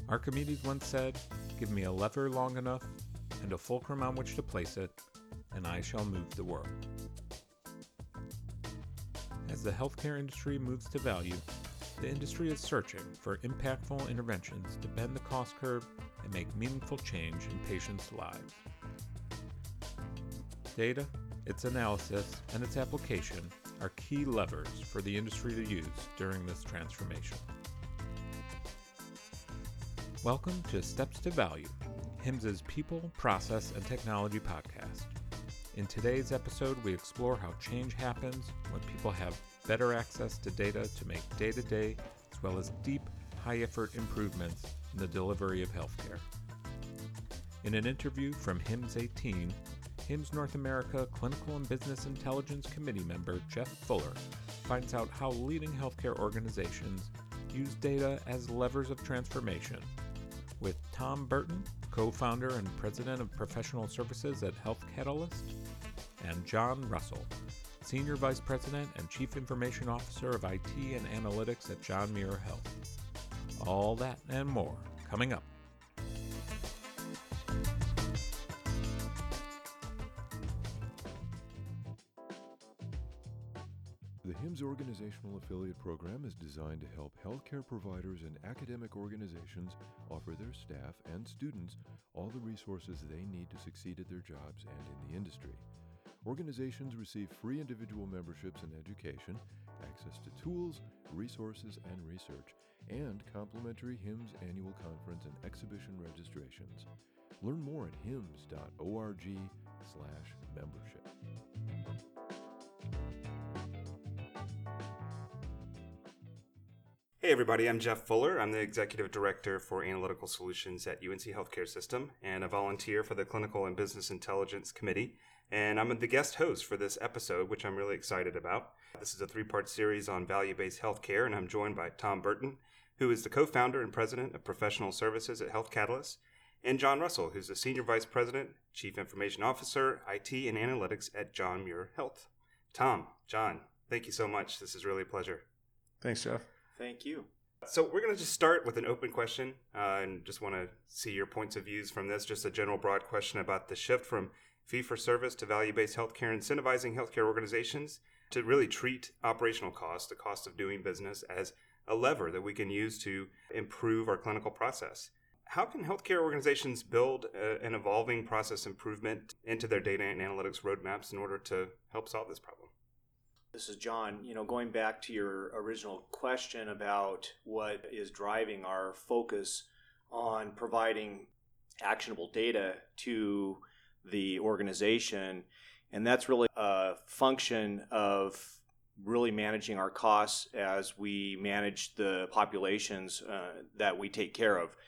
Archimedes once said, "Give me a lever long enough and a fulcrum on which to place it, and I shall move the world." As the healthcare industry moves to value, the industry is searching for impactful interventions to bend the cost curve and make meaningful change in patients' lives. Data, its analysis, and its application are key levers for the industry to use during this transformation. Welcome to Steps to Value, HIMSS's People, Process, and Technology podcast. In today's episode, we explore how change happens when people have better access to data to make day-to-day as well as deep, high-effort improvements in the delivery of healthcare. In an interview from HIMSS 18, HIMSS North America Clinical and Business Intelligence Committee member Jeff Fuller finds out how leading healthcare organizations use data as levers of transformation, with Tom Burton, co-founder and president of professional services at Health Catalyst, and John Russell, senior vice president and chief information officer of IT and analytics at John Muir Health. All that and more coming up. The HIMSS Organizational Affiliate Program is designed to help healthcare providers and academic organizations offer their staff and students all the resources they need to succeed at their jobs and in the industry. Organizations receive free individual memberships and education, access to tools, resources, and research, and complimentary HIMSS annual conference and exhibition registrations. Learn more at hims.org/membership. Hey everybody, I'm Jeff Fuller. I'm the Executive Director for Analytical Solutions at UNC Healthcare System and a volunteer for the Clinical and Business Intelligence Committee. And I'm the guest host for this episode, which I'm really excited about. This is a 3-part series on value-based healthcare, and I'm joined by Tom Burton, who is the co-founder and president of professional services at Health Catalyst, and John Russell, who's the senior vice president, chief information officer, IT and analytics at John Muir Health. Tom, John, thank you so much. This is really a pleasure. Thanks, Jeff. Thank you. So we're going to just start with an open question and just want to see your points of views from this. Just a general broad question about the shift from fee-for-service to value-based healthcare, incentivizing healthcare organizations to really treat operational costs, the cost of doing business, as a lever that we can use to improve our clinical process. How can healthcare organizations build an evolving process improvement into their data and analytics roadmaps in order to help solve this problem? This is John. Going back to your original question about what is driving our focus on providing actionable data to the organization, and that's really a function of really managing our costs as we manage the populations that we take care of.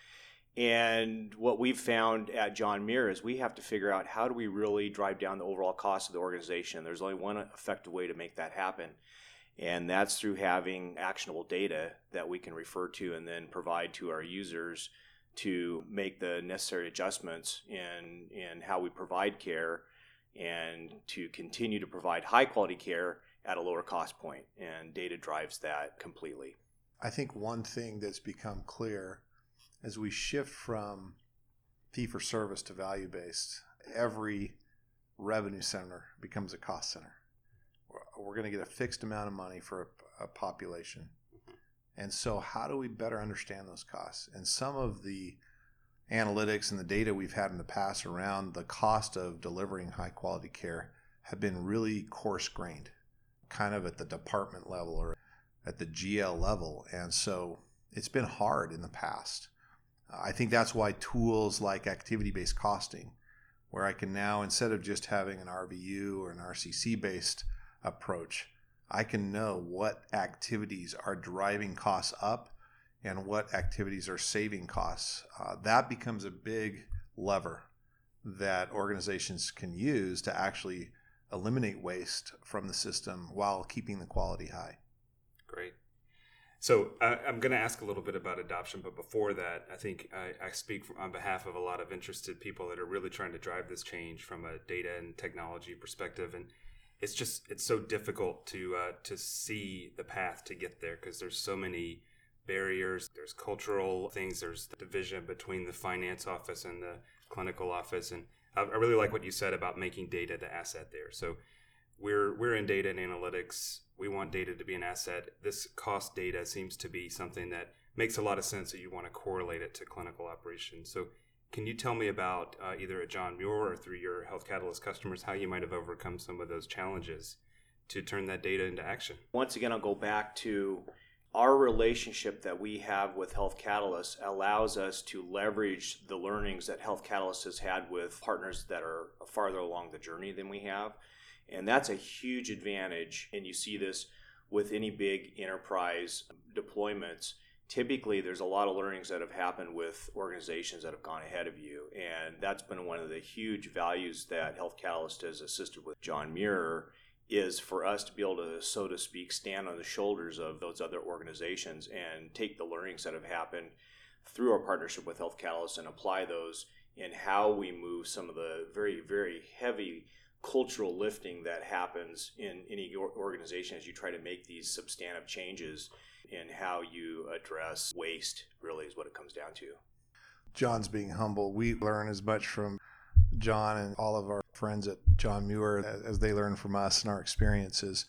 And what we've found at John Muir is we have to figure out how do we really drive down the overall cost of the organization. There's only one effective way to make that happen, and that's through having actionable data that we can refer to and then provide to our users to make the necessary adjustments in how we provide care and to continue to provide high quality care at a lower cost point. And data drives that completely. I think one thing that's become clear as we shift from fee-for-service to value-based, every revenue center becomes a cost center. We're going to get a fixed amount of money for a population. And so how do we better understand those costs? And some of the analytics and the data we've had in the past around the cost of delivering high-quality care have been really coarse-grained, kind of at the department level or at the GL level. And so it's been hard in the past. I think that's why tools like activity-based costing, where I can now, instead of just having an RVU or an RCC-based approach, I can know what activities are driving costs up and what activities are saving costs. That becomes a big lever that organizations can use to actually eliminate waste from the system while keeping the quality high. Great. So I'm going to ask a little bit about adoption, but before that, I think I speak on behalf of a lot of interested people that are really trying to drive this change from a data and technology perspective. And it's so difficult to see the path to get there because there's so many barriers, there's cultural things, there's the division between the finance office and the clinical office. And I really like what you said about making data the asset there. So we're in data and analytics. We want data to be an asset. This cost data seems to be something that makes a lot of sense that you want to correlate it to clinical operations. So can you tell me about either at John Muir or through your Health Catalyst customers, how you might have overcome some of those challenges to turn that data into action? Once again, I'll go back to our relationship that we have with Health Catalyst allows us to leverage the learnings that Health Catalyst has had with partners that are farther along the journey than we have. And that's a huge advantage. And you see this with any big enterprise deployments. Typically, there's a lot of learnings that have happened with organizations that have gone ahead of you. And that's been one of the huge values that Health Catalyst has assisted with John Muir, is for us to be able to, so to speak, stand on the shoulders of those other organizations and take the learnings that have happened through our partnership with Health Catalyst and apply those in how we move some of the very, very heavy cultural lifting that happens in any organization as you try to make these substantive changes in how you address waste, really is what it comes down to. John's being humble. We learn as much from John and all of our friends at John Muir as they learn from us and our experiences.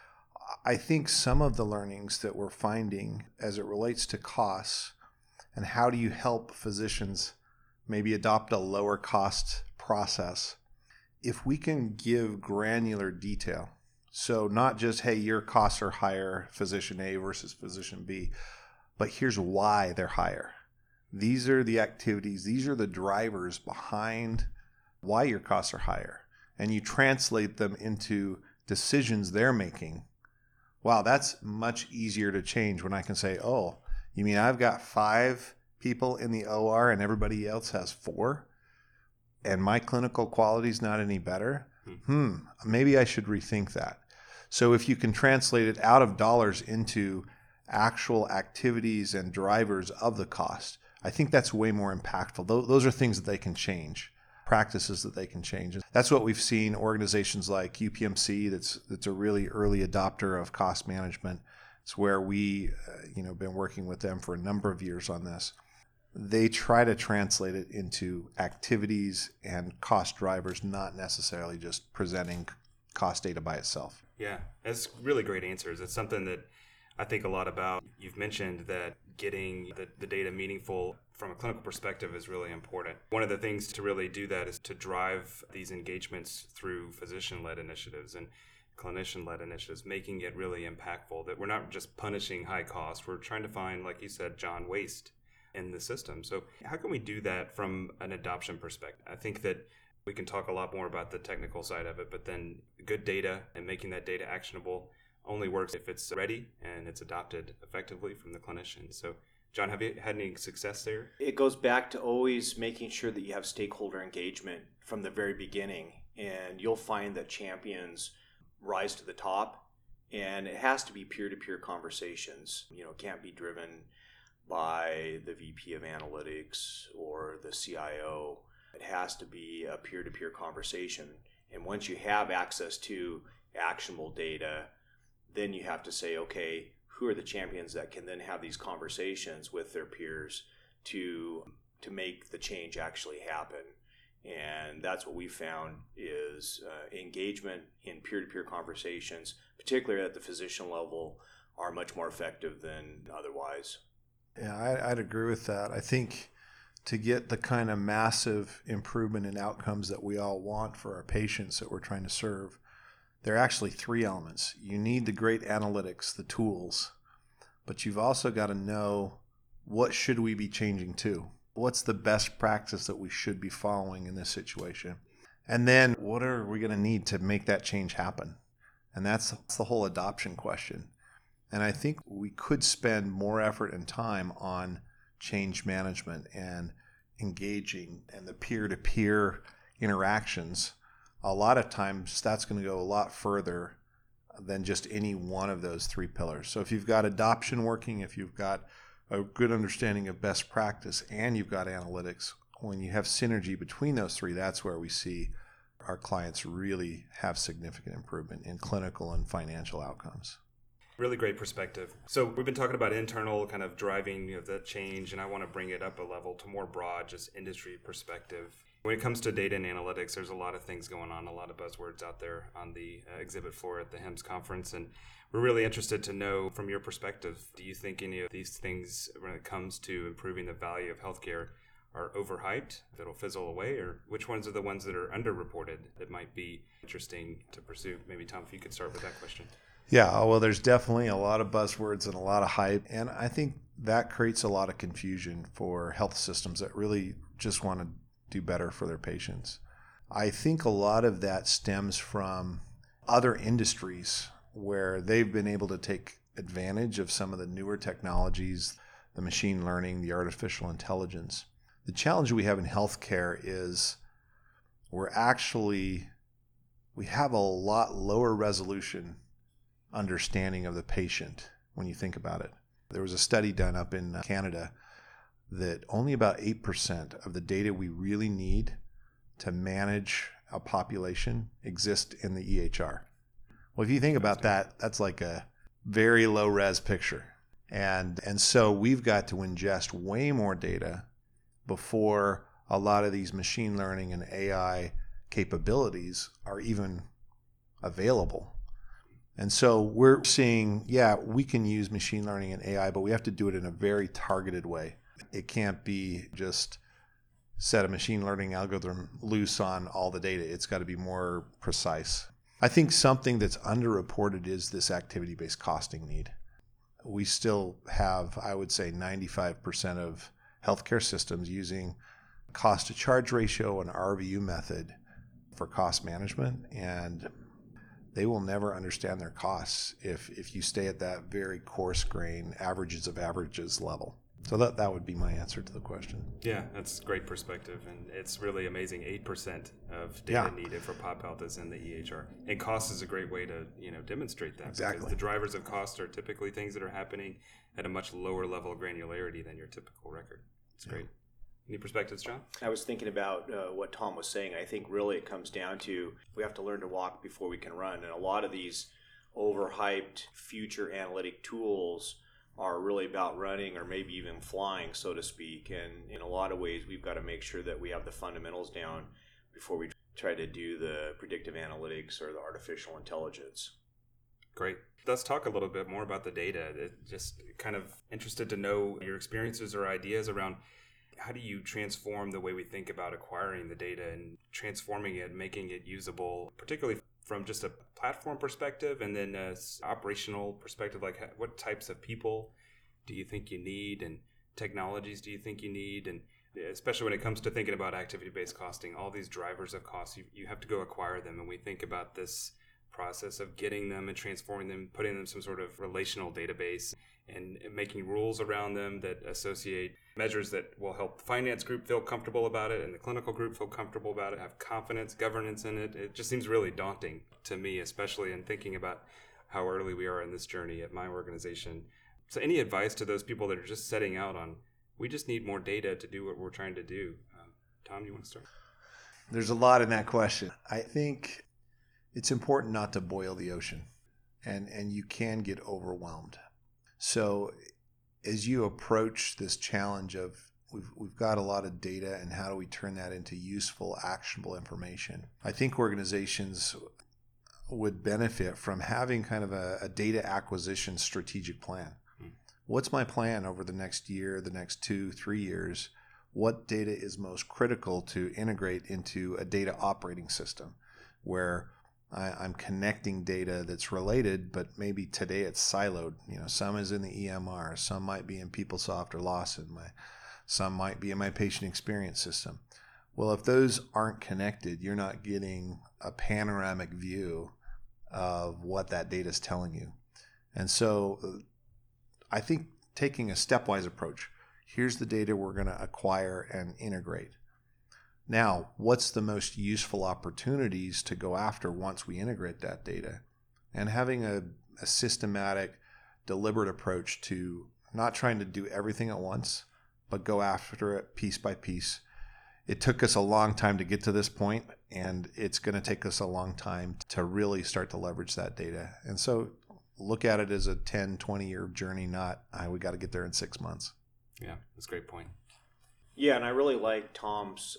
I think some of the learnings that we're finding as it relates to costs and how do you help physicians maybe adopt a lower cost process, if we can give granular detail. So not just, hey, your costs are higher, physician A versus physician B, but here's why they're higher. These are the activities, these are the drivers behind why your costs are higher. And you translate them into decisions they're making. Wow, that's much easier to change when I can say, oh, you mean I've got 5 people in the OR and everybody else has 4? And my clinical quality is not any better? Maybe I should rethink that. So if you can translate it out of dollars into actual activities and drivers of the cost, I think that's way more impactful. Those are things that they can change, practices that they can change. That's what we've seen organizations like UPMC, that's a really early adopter of cost management. It's where we been working with them for a number of years on this. They try to translate it into activities and cost drivers, not necessarily just presenting cost data by itself. Yeah, that's really great answers. It's something that I think a lot about. You've mentioned that getting the data meaningful from a clinical perspective is really important. One of the things to really do that is to drive these engagements through physician-led initiatives and clinician-led initiatives, making it really impactful, that we're not just punishing high cost. We're trying to find, like you said, John, waste in the system. So how can we do that from an adoption perspective? I think that we can talk a lot more about the technical side of it, but then good data and making that data actionable only works if it's ready and it's adopted effectively from the clinician. So John, have you had any success there? It goes back to always making sure that you have stakeholder engagement from the very beginning, and you'll find that champions rise to the top, and it has to be peer-to-peer conversations. It can't be driven by the VP of analytics or the CIO. It has to be a peer-to-peer conversation. And once you have access to actionable data, then you have to say, okay, who are the champions that can then have these conversations with their peers to make the change actually happen? And that's what we found is engagement in peer-to-peer conversations, particularly at the physician level, are much more effective than otherwise. Yeah, I'd agree with that. I think to get the kind of massive improvement in outcomes that we all want for our patients that we're trying to serve, there are actually 3 elements. You need the great analytics, the tools, but you've also got to know, what should we be changing to? What's the best practice that we should be following in this situation? And then what are we going to need to make that change happen? And that's the whole adoption question. And I think we could spend more effort and time on change management and engaging and the peer-to-peer interactions. A lot of times that's going to go a lot further than just any one of those 3 pillars. So if you've got adoption working, if you've got a good understanding of best practice, and you've got analytics, when you have synergy between those 3, that's where we see our clients really have significant improvement in clinical and financial outcomes. Really great perspective. So we've been talking about internal kind of driving the change, and I want to bring it up a level to more broad, just industry perspective. When it comes to data and analytics, there's a lot of things going on, a lot of buzzwords out there on the exhibit floor at the HIMSS conference, and we're really interested to know from your perspective, do you think any of these things when it comes to improving the value of healthcare are overhyped, that'll fizzle away, or which ones are the ones that are underreported that might be interesting to pursue? Maybe Tom, if you could start with that question. Yeah, well, there's definitely a lot of buzzwords and a lot of hype, and I think that creates a lot of confusion for health systems that really just want to do better for their patients. I think a lot of that stems from other industries where they've been able to take advantage of some of the newer technologies, the machine learning, the artificial intelligence. The challenge we have in healthcare is we have a lot lower resolution understanding of the patient when you think about it. There was a study done up in Canada that only about 8% of the data we really need to manage a population exist in the EHR. Well, if you think about that, that's like a very low res picture. And so we've got to ingest way more data before a lot of these machine learning and AI capabilities are even available. And so we're seeing, we can use machine learning and AI, but we have to do it in a very targeted way. It can't be just set a machine learning algorithm loose on all the data. It's got to be more precise. I think something that's underreported is this activity-based costing need. We still have, I would say, 95% of healthcare systems using cost-to-charge ratio and RVU method for cost management, and they will never understand their costs if you stay at that very coarse grain averages of averages level. So that would be my answer to the question. Yeah, that's great perspective, and it's really amazing. 8% of data needed for pop health is in the EHR, and cost is a great way to demonstrate that. Exactly. Because the drivers of cost are typically things that are happening at a much lower level of granularity than your typical record. It's great. Any perspectives, John? I was thinking about what Tom was saying. I think really it comes down to we have to learn to walk before we can run. And a lot of these overhyped future analytic tools are really about running or maybe even flying, so to speak. And in a lot of ways, we've got to make sure that we have the fundamentals down before we try to do the predictive analytics or the artificial intelligence. Great. Let's talk a little bit more about the data. Just kind of interested to know your experiences or ideas around how do you transform the way we think about acquiring the data and transforming it, making it usable, particularly from just a platform perspective and then an operational perspective, like what types of people do you think you need and technologies do you think you need? And especially when it comes to thinking about activity-based costing, all these drivers of cost, you have to go acquire them. And we think about this process of getting them and transforming them, putting them in some sort of relational database and making rules around them that associate measures that will help the finance group feel comfortable about it and the clinical group feel comfortable about it, have confidence, governance in it. It just seems really daunting to me, especially in thinking about how early we are in this journey at my organization. So any advice to those people that are just setting out on, we just need more data to do what we're trying to do? Tom, you want to start? There's a lot in that question. I think it's important not to boil the ocean, and you can get overwhelmed. So as you approach this challenge of we've got a lot of data and how do we turn that into useful, actionable information, I think organizations would benefit from having kind of a data acquisition strategic plan. What's my plan over the next year, the next 2-3 years? What data is most critical to integrate into a data operating system where I'm connecting data that's related, but maybe today it's siloed. Some is in the EMR, some might be in PeopleSoft or Lawson, some might be in my patient experience system. Well, if those aren't connected, you're not getting a panoramic view of what that data is telling you. And so I think taking a stepwise approach, here's the data we're going to acquire and integrate. Now, what's the most useful opportunities to go after once we integrate that data? And having a systematic, deliberate approach to not trying to do everything at once, but go after it piece by piece. It took us a long time to get to this point, and it's going to take us a long time to really start to leverage that data. And so look at it as a 10, 20-year journey, not, we got to get there in 6 months. Yeah, that's a great point. Yeah, and I really like Tom's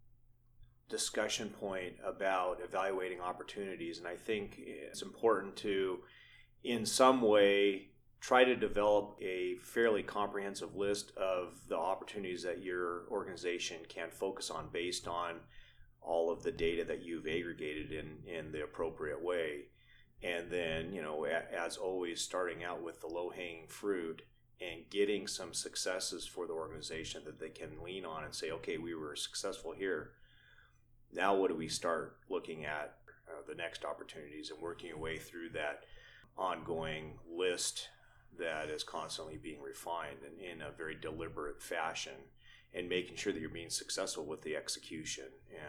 discussion point about evaluating opportunities. And I think it's important to, in some way, try to develop a fairly comprehensive list of the opportunities that your organization can focus on based on all of the data that you've aggregated in the appropriate way. And then, as always, starting out with the low-hanging fruit and getting some successes for the organization that they can lean on and say, okay, we were successful here. Now what do we start looking at the next opportunities and working your way through that ongoing list that is constantly being refined and in a very deliberate fashion, and making sure that you're being successful with the execution.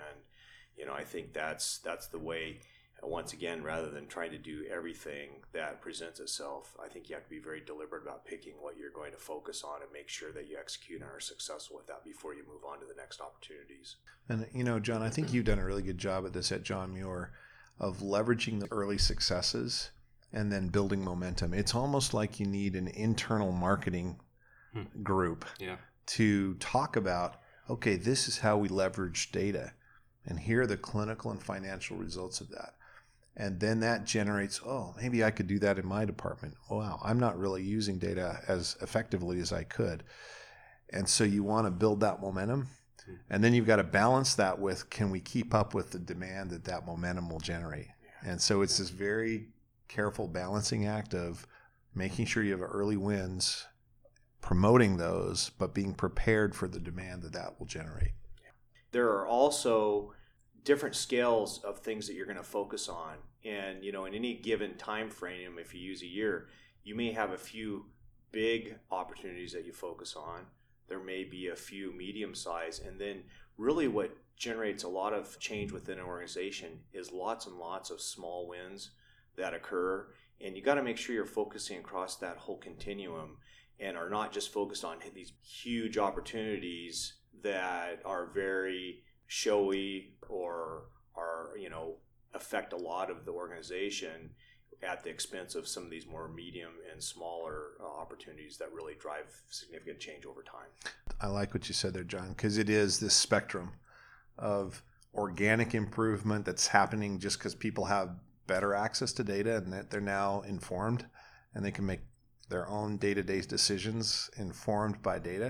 And, I think that's the way. Once again, rather than trying to do everything that presents itself, I think you have to be very deliberate about picking what you're going to focus on and make sure that you execute and are successful with that before you move on to the next opportunities. And, John, I think you've done a really good job at this at John Muir of leveraging the early successes and then building momentum. It's almost like you need an internal marketing group to talk about, okay, this is how we leverage data, and here are the clinical and financial results of that. And then that generates, maybe I could do that in my department. Wow, I'm not really using data as effectively as I could. And so you want to build that momentum. And then you've got to balance that with, can we keep up with the demand that momentum will generate? And so it's this very careful balancing act of making sure you have early wins, promoting those, but being prepared for the demand that will generate. There are also different scales of things that you're going to focus on. And, in any given time frame, if you use a year, you may have a few big opportunities that you focus on. There may be a few medium size. And then really what generates a lot of change within an organization is lots and lots of small wins that occur. And you got to make sure you're focusing across that whole continuum and are not just focused on these huge opportunities that are very showy or are, affect a lot of the organization at the expense of some of these more medium and smaller opportunities that really drive significant change over time. I like what you said there, John, because it is this spectrum of organic improvement that's happening just because people have better access to data and that they're now informed and they can make their own day-to-day decisions informed by data,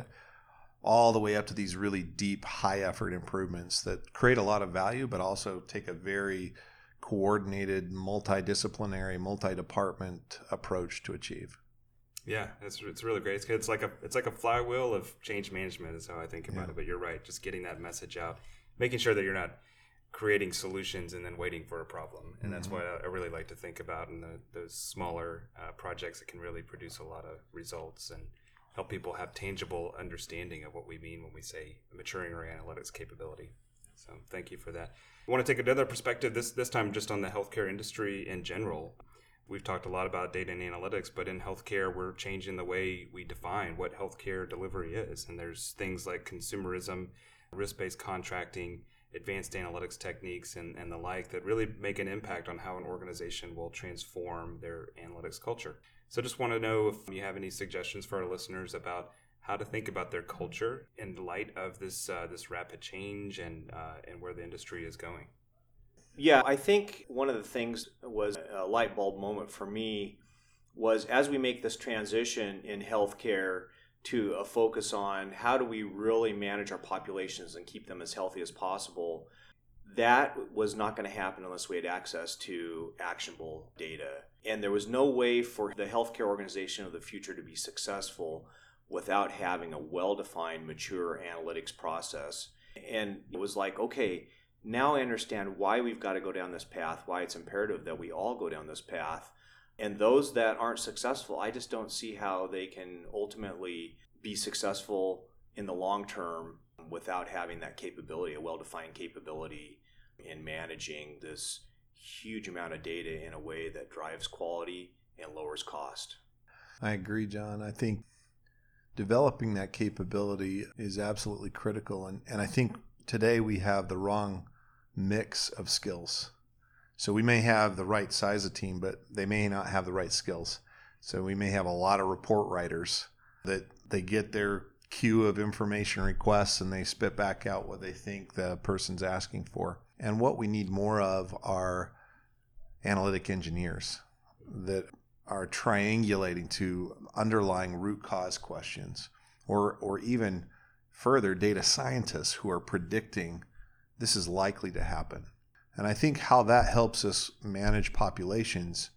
all the way up to these really deep, high-effort improvements that create a lot of value, but also take a very coordinated, multidisciplinary, multi-department approach to achieve. Yeah, it's really great. It's like a flywheel of change management is how I think about it. But you're right, just getting that message out, making sure that you're not creating solutions and then waiting for a problem. And that's what I really like to think about in those smaller projects that can really produce a lot of results and help people have tangible understanding of what we mean when we say maturing our analytics capability. So thank you for that. I want to take another perspective this time just on the healthcare industry in general. We've talked a lot about data and analytics, but in healthcare, we're changing the way we define what healthcare delivery is. And there's things like consumerism, risk-based contracting, advanced analytics techniques, and the like that really make an impact on how an organization will transform their analytics culture. So just want to know if you have any suggestions for our listeners about how to think about their culture in light of this rapid change and where the industry is going. Yeah, I think one of the things was a light bulb moment for me was as we make this transition in healthcare to a focus on how do we really manage our populations and keep them as healthy as possible, that was not going to happen unless we had access to actionable data. And there was no way for the healthcare organization of the future to be successful without having a well-defined, mature analytics process. And it was like, okay, now I understand why we've got to go down this path, why it's imperative that we all go down this path. And those that aren't successful, I just don't see how they can ultimately be successful in the long term without having that capability, a well-defined capability in managing this huge amount of data in a way that drives quality and lowers cost. I agree, John. I think developing that capability is absolutely critical. And I think today we have the wrong mix of skills. So we may have the right size of team, but they may not have the right skills. So we may have a lot of report writers that they get their queue of information requests and they spit back out what they think the person's asking for. And what we need more of are analytic engineers that are triangulating to underlying root cause questions, or even further, data scientists who are predicting this is likely to happen. And I think how that helps us manage populations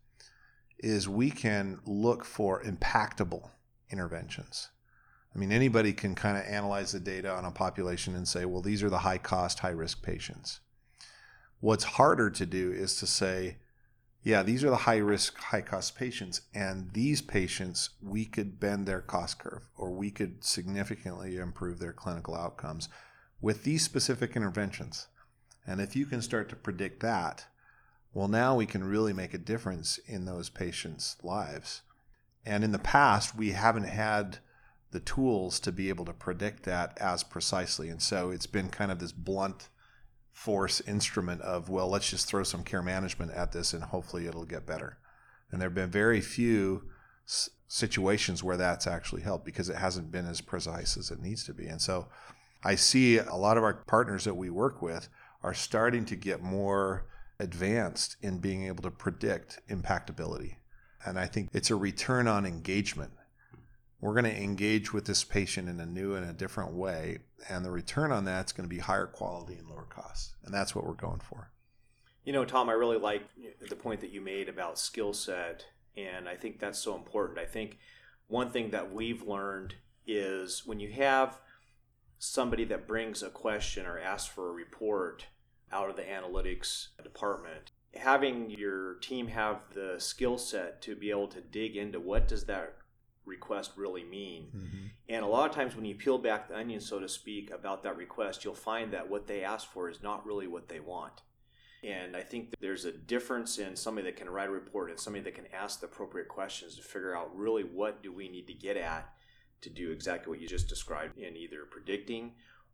is we can look for impactable interventions. I mean, anybody can kind of analyze the data on a population and say, well, these are the high cost, high risk patients. What's harder to do is to say, yeah, these are the high risk, high cost patients, and these patients, we could bend their cost curve, or we could significantly improve their clinical outcomes with these specific interventions. And if you can start to predict that, well, now we can really make a difference in those patients' lives. And in the past, we haven't had the tools to be able to predict that as precisely. And so it's been kind of this blunt force instrument of, well, let's just throw some care management at this and hopefully it'll get better. And there have been very few situations where that's actually helped because it hasn't been as precise as it needs to be. And so I see a lot of our partners that we work with are starting to get more advanced in being able to predict impactability. And I think it's a return on engagement. We're going to engage with this patient in a new and a different way, and the return on that's going to be higher quality and lower costs. And that's what we're going for. You know, Tom, I really like the point that you made about skill set, and I think that's so important. I think one thing that we've learned is when you have somebody that brings a question or asks for a report out of the analytics department, having your team have the skill set to be able to dig into what does that request really mean. Mm-hmm. And a lot of times when you peel back the onion, so to speak, about that request, you'll find that what they asked for is not really what they want. And I think that there's a difference in somebody that can write a report and somebody that can ask the appropriate questions to figure out really what do we need to get at to do exactly what you just described in either predicting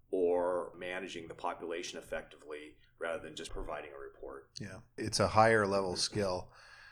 or managing the population effectively rather than just providing a report. Yeah, it's a higher level skill.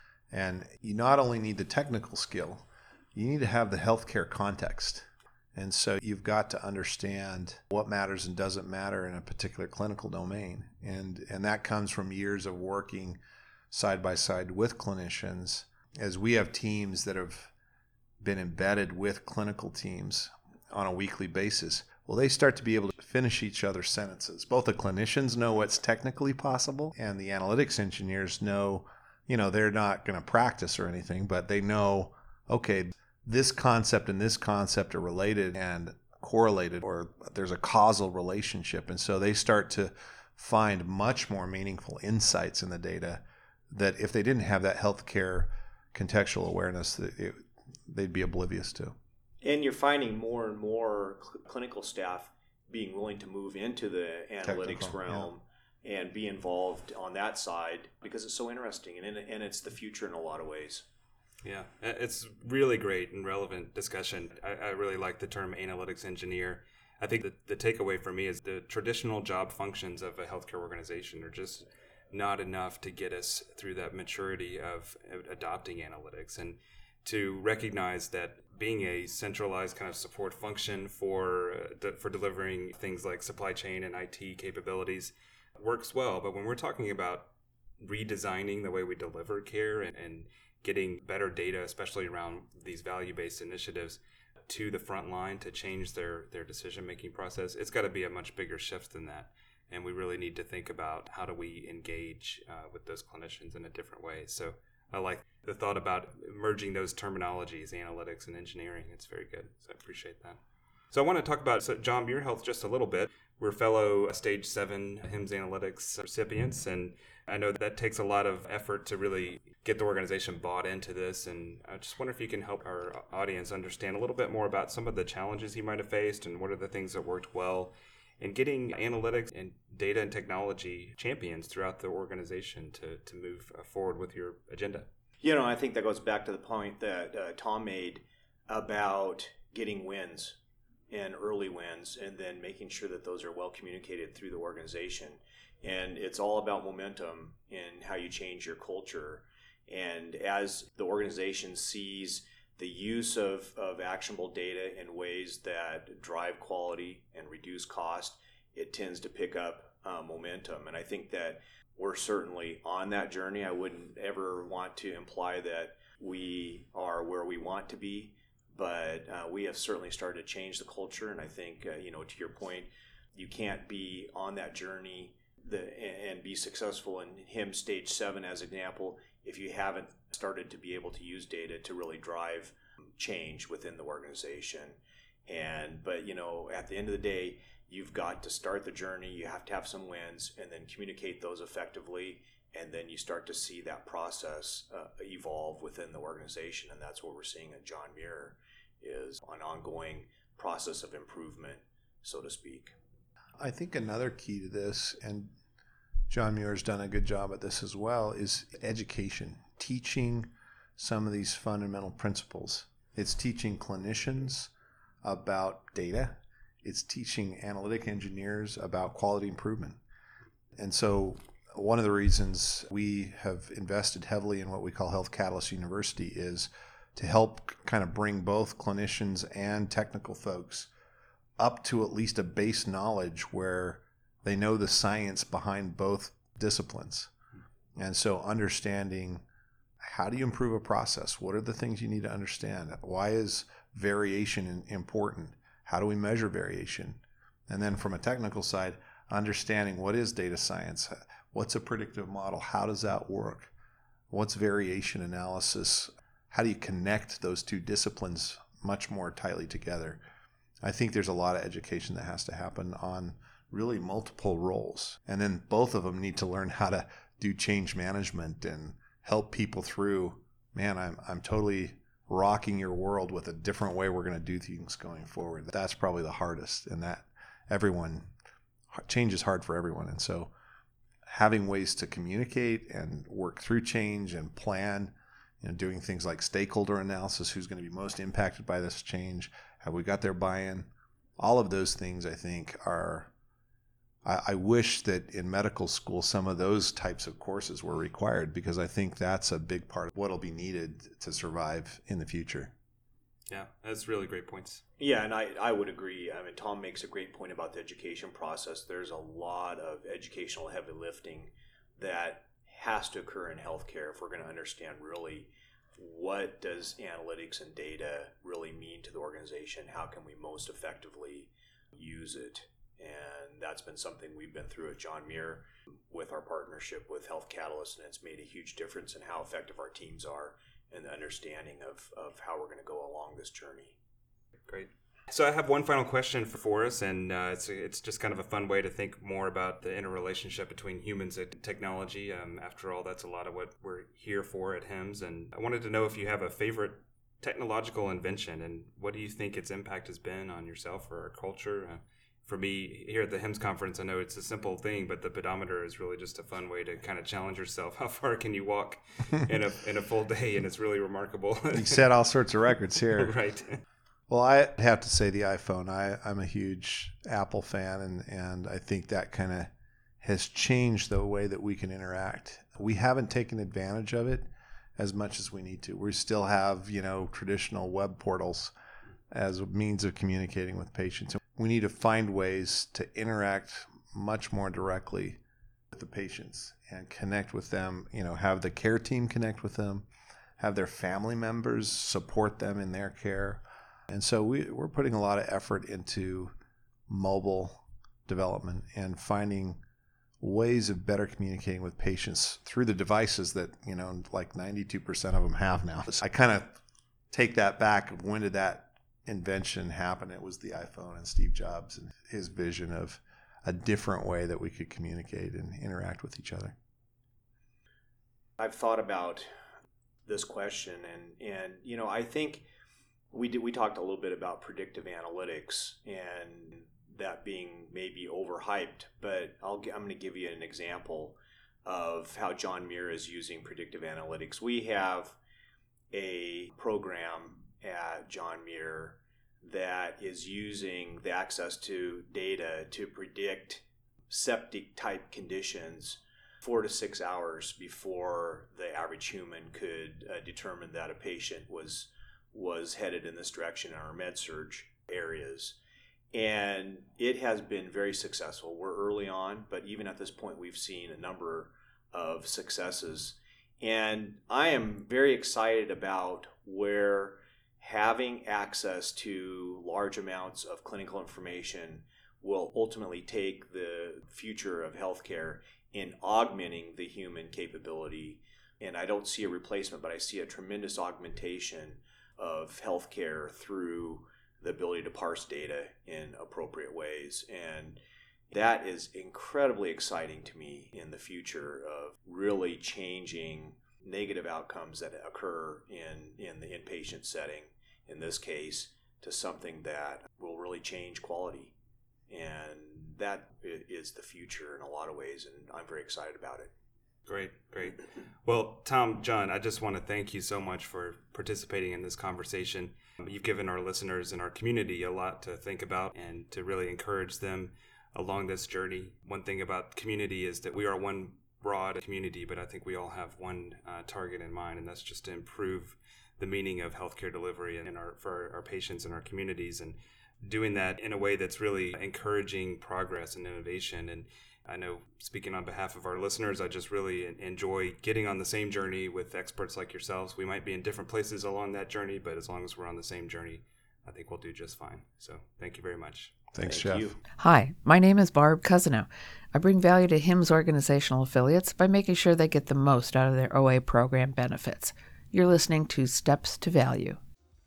And you not only need the technical skill, you need to have the healthcare context. And so you've got to understand what matters and doesn't matter in a particular clinical domain. And that comes from years of working side by side with clinicians, as we have teams that have been embedded with clinical teams on a weekly basis. Well, they start to be able to finish each other's sentences. Both the clinicians know what's technically possible, and the analytics engineers know, they're not going to practice or anything, but they know, okay, this concept and this concept are related and correlated, or there's a causal relationship. And so they start to find much more meaningful insights in the data that if they didn't have that healthcare contextual awareness, they'd be oblivious to. And you're finding more and more clinical staff being willing to move into the analytics realm and be involved on that side because it's so interesting and it's the future in a lot of ways. Yeah, it's really great and relevant discussion. I really like the term analytics engineer. I think the takeaway for me is the traditional job functions of a healthcare organization are just not enough to get us through that maturity of adopting analytics, and to recognize that being a centralized kind of support function for delivering things like supply chain and IT capabilities works well. But when we're talking about redesigning the way we deliver care and getting better data, especially around these value-based initiatives, to the front line to change their decision-making process, it's got to be a much bigger shift than that. And we really need to think about how do we engage with those clinicians in a different way. So I like the thought about merging those terminologies, analytics and engineering. It's very good. So I appreciate that. So I want to talk about John Muir Health just a little bit. We're fellow Stage 7 HIMSS Analytics recipients, and I know that takes a lot of effort to really get the organization bought into this. And I just wonder if you can help our audience understand a little bit more about some of the challenges you might have faced and what are the things that worked well in getting analytics and data and technology champions throughout the organization to move forward with your agenda. I think that goes back to the point that Tom made about getting wins and early wins, and then making sure that those are well communicated through the organization. And it's all about momentum in how you change your culture. And as the organization sees the use of actionable data in ways that drive quality and reduce cost, it tends to pick up momentum. And I think that we're certainly on that journey. I wouldn't ever want to imply that we are where we want to be, but we have certainly started to change the culture. And I think, to your point, you can't be on that journey and be successful in HIMSS Stage 7 as an example if you haven't started to be able to use data to really drive change within the organization. But at the end of the day, you've got to start the journey. You have to have some wins and then communicate those effectively. And then you start to see that process evolve within the organization. And that's what we're seeing at John Muir, is an ongoing process of improvement, so to speak. I think another key to this, and John Muir's done a good job at this as well, is education, teaching some of these fundamental principles. It's teaching clinicians about data. It's teaching analytic engineers about quality improvement. And so one of the reasons we have invested heavily in what we call Health Catalyst University is to help kind of bring both clinicians and technical folks up to at least a base knowledge where they know the science behind both disciplines. And so understanding, how do you improve a process? What are the things you need to understand? Why is variation important? How do we measure variation? And then from a technical side, understanding what is data science? What's a predictive model? How does that work? What's variation analysis? How do you connect those two disciplines much more tightly together? I think there's a lot of education that has to happen on really multiple roles. And then both of them need to learn how to do change management and help people through, man, I'm totally rocking your world with a different way we're going to do things going forward. That's probably the hardest, and that change is hard for everyone. And so having ways to communicate and work through change and plan, doing things like stakeholder analysis, who's going to be most impacted by this change, have we got their buy-in? All of those things, I think, I wish that in medical school some of those types of courses were required, because I think that's a big part of what will be needed to survive in the future. Yeah, that's really great points. Yeah, and I would agree. I mean, Tom makes a great point about the education process. There's a lot of educational heavy lifting that has to occur in healthcare if we're going to understand really what does analytics and data really mean to the organization. How can we most effectively use it? And that's been something we've been through at John Muir with our partnership with Health Catalyst, and it's made a huge difference in how effective our teams are and the understanding of how we're going to go along this journey. Great. So I have one final question for us, and it's just kind of a fun way to think more about the interrelationship between humans and technology. After all, that's a lot of what we're here for at HIMSS, and I wanted to know if you have a favorite technological invention, and what do you think its impact has been on yourself or our culture? For me, here at the HIMSS conference, I know it's a simple thing, but the pedometer is really just a fun way to kind of challenge yourself. How far can you walk in a full day? And it's really remarkable. You set all sorts of records here. Right. Well, I have to say the iPhone. I'm a huge Apple fan, and I think that kind of has changed the way that we can interact. We haven't taken advantage of it as much as we need to. We still have, traditional web portals as a means of communicating with patients. We need to find ways to interact much more directly with the patients and connect with them, have the care team connect with them, have their family members support them in their care. And so we're putting a lot of effort into mobile development and finding ways of better communicating with patients through the devices that, like 92% of them have now. I kind of take that back of when did that invention happen? It was the iPhone and Steve Jobs and his vision of a different way that we could communicate and interact with each other. I've thought about this question, and I think we talked a little bit about predictive analytics and that being maybe overhyped, but I'm going to give you an example of how John Muir is using predictive analytics. We have a program at John Muir that is using the access to data to predict septic type conditions 4 to 6 hours before the average human could determine that a patient was headed in this direction in our med-surg areas. And it has been very successful. We're early on, but even at this point, we've seen a number of successes. And I am very excited about where having access to large amounts of clinical information will ultimately take the future of healthcare in augmenting the human capability. And I don't see a replacement, but I see a tremendous augmentation of healthcare through the ability to parse data in appropriate ways. And that is incredibly exciting to me in the future of really changing negative outcomes that occur in the inpatient setting, in this case, to something that will really change quality. And that is the future in a lot of ways, and I'm very excited about it. Great. Well, Tom, John, I just want to thank you so much for participating in this conversation. You've given our listeners and our community a lot to think about and to really encourage them along this journey. One thing about community is that we are one broad community, but I think we all have one target in mind, and that's just to improve the meaning of healthcare delivery for our patients and our communities, and doing that in a way that's really encouraging progress and innovation. And I know, speaking on behalf of our listeners, I just really enjoy getting on the same journey with experts like yourselves. We might be in different places along that journey, but as long as we're on the same journey, I think we'll do just fine. So thank you very much. Thanks, Thank Jeff. you. Hi, my name is Barb Cousino. I bring value to HIMSS organizational affiliates by making sure they get the most out of their OA program benefits. You're listening to Steps to Value.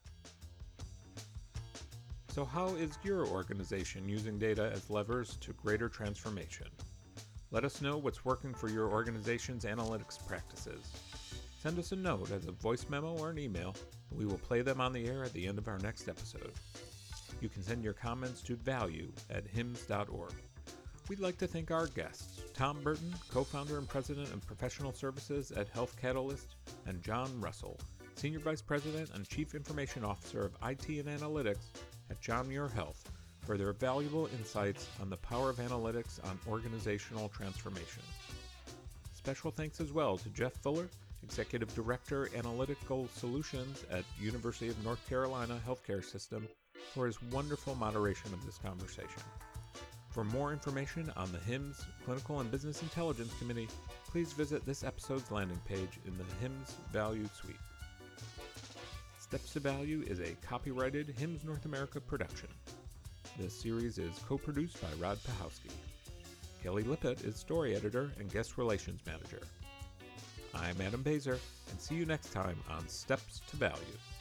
So how is your organization using data as levers to greater transformation? Let us know what's working for your organization's analytics practices. Send us a note as a voice memo or an email, and we will play them on the air at the end of our next episode. You can send your comments to value@hims.org. We'd like to thank our guests, Tom Burton, co-founder and president of professional services at Health Catalyst, and John Russell, senior vice president and chief information officer of IT and analytics at John Muir Health, for their valuable insights on the power of analytics on organizational transformation. Special thanks as well to Jeff Fuller, Executive Director, Analytical Solutions at University of North Carolina Healthcare System, for his wonderful moderation of this conversation. For more information on the HIMSS Clinical and Business Intelligence Committee, please visit this episode's landing page in the HIMSS Value Suite. Steps to Value is a copyrighted HIMSS North America production. This series is co-produced by Rod Pahowski. Kelly Lippett is story editor and guest relations manager. I'm Adam Baser, and see you next time on Steps to Value.